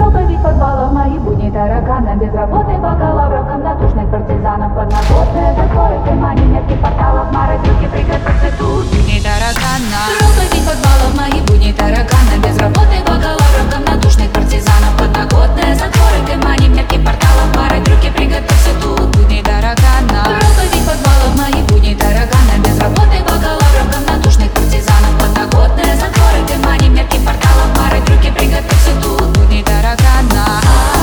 Проповедь подвалов, мои будни таракана. Без работы бакалавров, комнатушных партизанов. Подноготные затворы, тумани, метки порталов. Мары, трюки, приготовься тут. Будни таракана. Проповедь подвалов, мои будни таракана. Без работы бакалавров, комнатушных партизанов. Подноготные затворы, тумани, метки порталов. Мары, трюки, приготовься тут. Будни таракана. Проповедь подвалов, мои будни таракана. Без работы бакалавров, комнатушных партизанов. Подноготные затворы, тумани, метки порталов. Мары, трюки, приготовься тут. Будни таракана.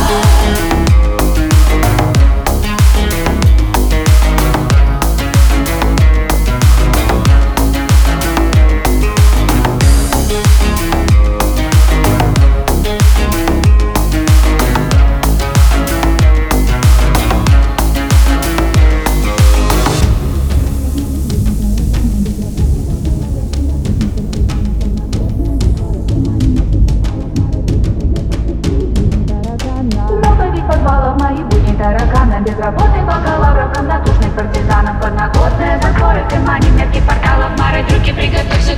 Подвалов, мои будни таракана. Без работы бакалавров, комнатушных партизанов. Подноготные затворы, тумани, метки порталов. Мары, трюки, приготовься.